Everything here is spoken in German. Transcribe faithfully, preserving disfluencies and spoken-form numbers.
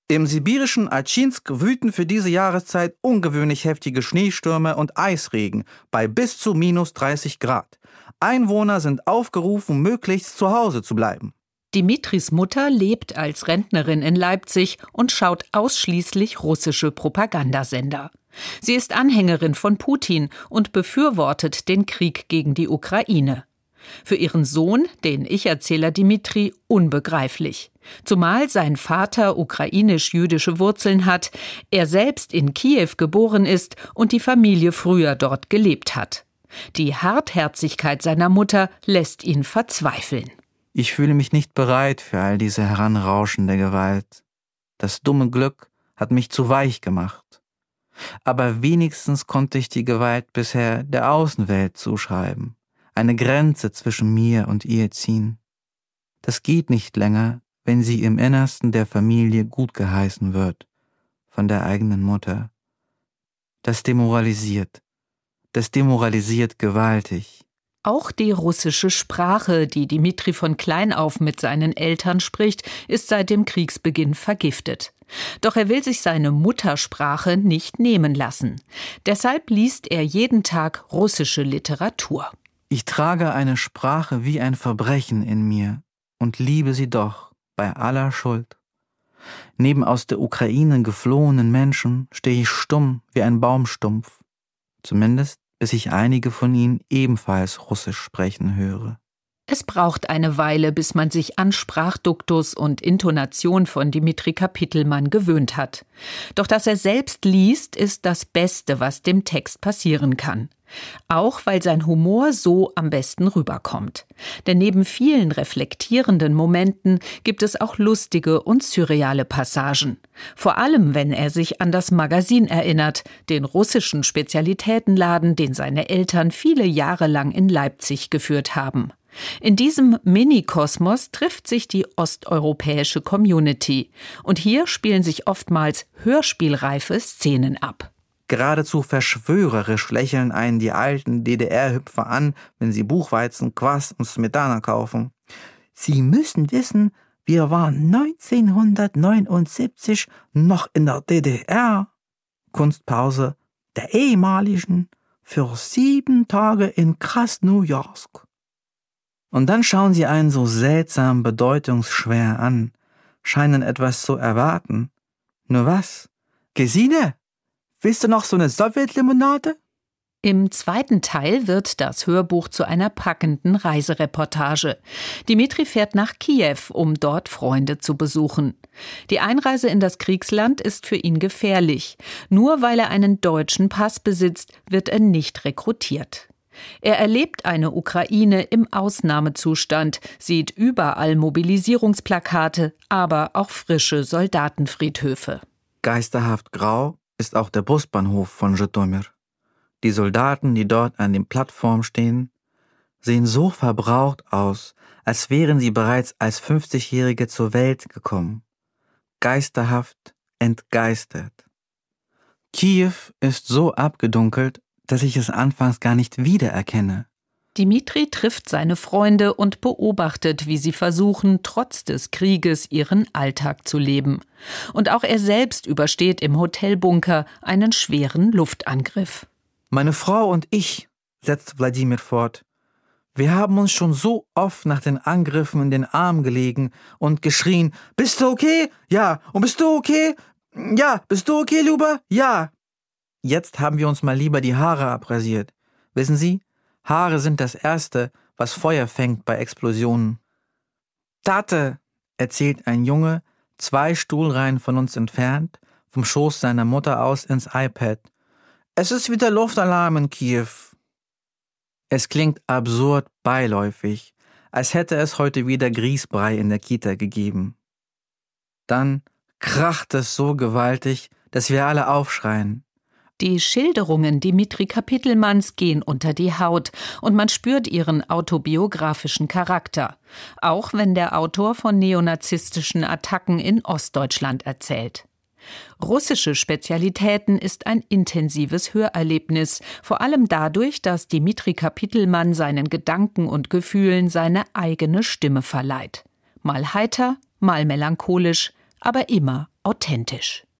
Im sibirischen Achinsk wüten für diese Jahreszeit ungewöhnlich heftige Schneestürme und Eisregen bei bis zu minus dreißig Grad. Einwohner sind aufgerufen, möglichst zu Hause zu bleiben. Dimitris Mutter lebt als Rentnerin in Leipzig und schaut ausschließlich russische Propagandasender. Sie ist Anhängerin von Putin und befürwortet den Krieg gegen die Ukraine. Für ihren Sohn, den Ich-Erzähler Dimitri, unbegreiflich. Zumal sein Vater ukrainisch-jüdische Wurzeln hat, er selbst in Kiew geboren ist und die Familie früher dort gelebt hat. Die Hartherzigkeit seiner Mutter lässt ihn verzweifeln. Ich fühle mich nicht bereit für all diese heranrauschende Gewalt. Das dumme Glück hat mich zu weich gemacht. Aber wenigstens konnte ich die Gewalt bisher der Außenwelt zuschreiben, eine Grenze zwischen mir und ihr ziehen. Das geht nicht länger, wenn sie im Innersten der Familie gut geheißen wird, von der eigenen Mutter. Das demoralisiert, das demoralisiert gewaltig. Auch die russische Sprache, die Dimitri von klein auf mit seinen Eltern spricht, ist seit dem Kriegsbeginn vergiftet. Doch er will sich seine Muttersprache nicht nehmen lassen. Deshalb liest er jeden Tag russische Literatur. Ich trage eine Sprache wie ein Verbrechen in mir und liebe sie doch bei aller Schuld. Neben aus der Ukraine geflohenen Menschen stehe ich stumm wie ein Baumstumpf. Zumindest bis ich einige von ihnen ebenfalls Russisch sprechen höre. Es braucht eine Weile, bis man sich an Sprachduktus und Intonation von Dimitri Kapitelmann gewöhnt hat. Doch dass er selbst liest, ist das Beste, was dem Text passieren kann. Auch weil sein Humor so am besten rüberkommt. Denn neben vielen reflektierenden Momenten gibt es auch lustige und surreale Passagen. Vor allem, wenn er sich an das Magazin erinnert, den russischen Spezialitätenladen, den seine Eltern viele Jahre lang in Leipzig geführt haben. In diesem Mini-Kosmos trifft sich die osteuropäische Community. Und hier spielen sich oftmals hörspielreife Szenen ab. Geradezu verschwörerisch lächeln einen die alten D D R-Hüpfer an, wenn sie Buchweizen, Kwas und Smetana kaufen. Sie müssen wissen, wir waren neunzehnhundertneunundsiebzig noch in der D D R. Kunstpause der ehemaligen für sieben Tage in Krasnojarsk. Und dann schauen sie einen so seltsam bedeutungsschwer an, scheinen etwas zu erwarten. Nur was? Gesine? Willst du noch so eine Sowjetlimonade? Im zweiten Teil wird das Hörbuch zu einer packenden Reisereportage. Dimitri fährt nach Kiew, um dort Freunde zu besuchen. Die Einreise in das Kriegsland ist für ihn gefährlich. Nur weil er einen deutschen Pass besitzt, wird er nicht rekrutiert. Er erlebt eine Ukraine im Ausnahmezustand, sieht überall Mobilisierungsplakate, aber auch frische Soldatenfriedhöfe. Geisterhaft grau ist auch der Busbahnhof von Zhytomyr. Die Soldaten, die dort an den Plattformen stehen, sehen so verbraucht aus, als wären sie bereits als fünfzigjährige zur Welt gekommen. Geisterhaft, entgeistert. Kiew ist so abgedunkelt, dass ich es anfangs gar nicht wiedererkenne. Dimitri trifft seine Freunde und beobachtet, wie sie versuchen, trotz des Krieges ihren Alltag zu leben. Und auch er selbst übersteht im Hotelbunker einen schweren Luftangriff. Meine Frau und ich, setzt Wladimir fort, wir haben uns schon so oft nach den Angriffen in den Arm gelegen und geschrien, bist du okay? Ja. Und bist du okay? Ja. Bist du okay, Luba? Ja. Jetzt haben wir uns mal lieber die Haare abrasiert. Wissen Sie, Haare sind das Erste, was Feuer fängt bei Explosionen. Tate, erzählt ein Junge, zwei Stuhlreihen von uns entfernt, vom Schoß seiner Mutter aus ins iPad. Es ist wieder Luftalarm in Kiew. Es klingt absurd beiläufig, als hätte es heute wieder Grießbrei in der Kita gegeben. Dann kracht es so gewaltig, dass wir alle aufschreien. Die Schilderungen Dimitri Kapitelmanns gehen unter die Haut und man spürt ihren autobiografischen Charakter, auch wenn der Autor von neonazistischen Attacken in Ostdeutschland erzählt. Russische Spezialitäten ist ein intensives Hörerlebnis, vor allem dadurch, dass Dimitri Kapitelmann seinen Gedanken und Gefühlen seine eigene Stimme verleiht. Mal heiter, mal melancholisch, aber immer authentisch.